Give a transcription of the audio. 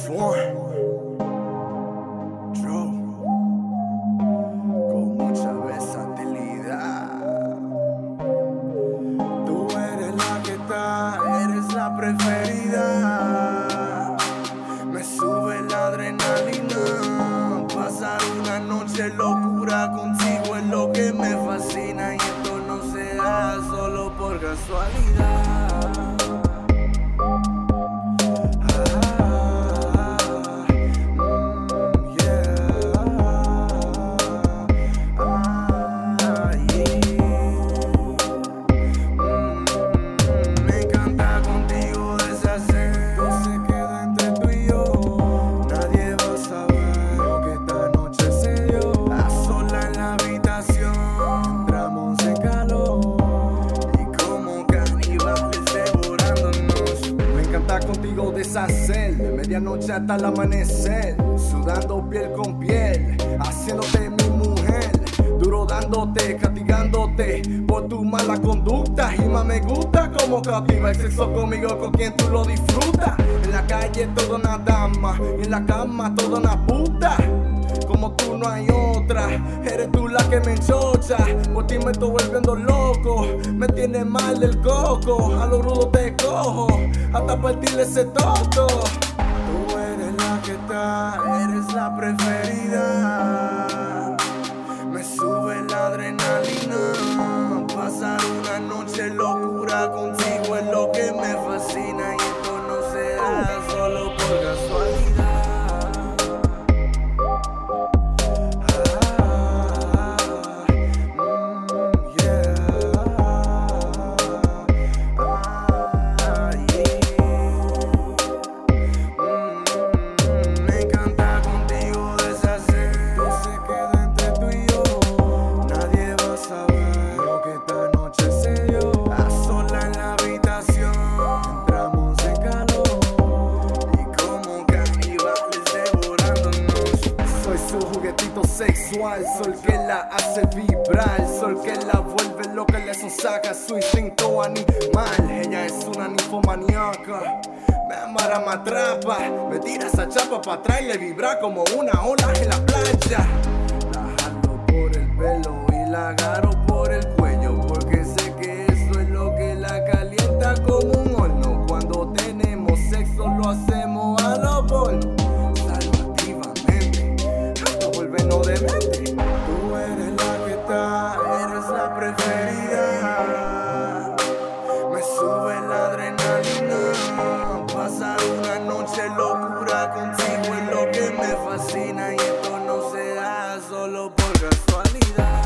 Swan, Joe, con mucha versatilidad. Tú eres la que está, eres la preferida. Me sube la adrenalina. Pasar una noche locura contigo es lo que me fascina. Y esto no se da solo por casualidad. Contigo deshacer, de medianoche hasta el amanecer, sudando piel con piel, haciéndote mi mujer, duro dándote, castigándote por tu mala conducta. Y más me gusta como cautiva el sexo conmigo, con quien tú lo disfrutas. En la calle toda una dama, y en la cama toda una puta. Como tú no hay otra, eres tú la que me enchocha. Por ti me estoy volviendo loco, me tienes mal del coco. A lo rudo te cojo, hasta partirle ese toto. Tú eres la que está, eres la preferida. Me sube la adrenalina. Pasar una noche locura contigo es lo que me fascina. Y esto no se da solo por casualidad. Sexual, sol que la hace vibrar, sol que la vuelve loca, le sonsaca su instinto animal. Ella es una ninfomaníaca, me amarra, me atrapa, me tira esa chapa para atrás y le vibra como una ola en la playa. La jalo por el pelo y la agarro por el cuello, porque sé que eso es lo que la calienta como un horno. Cuando tenemos sexo lo hacemos a lo porno. No de mente. Tú eres la que está, eres la preferida. Me sube la adrenalina. Pasar una noche locura contigo es lo que me fascina. Y esto no se da solo por casualidad.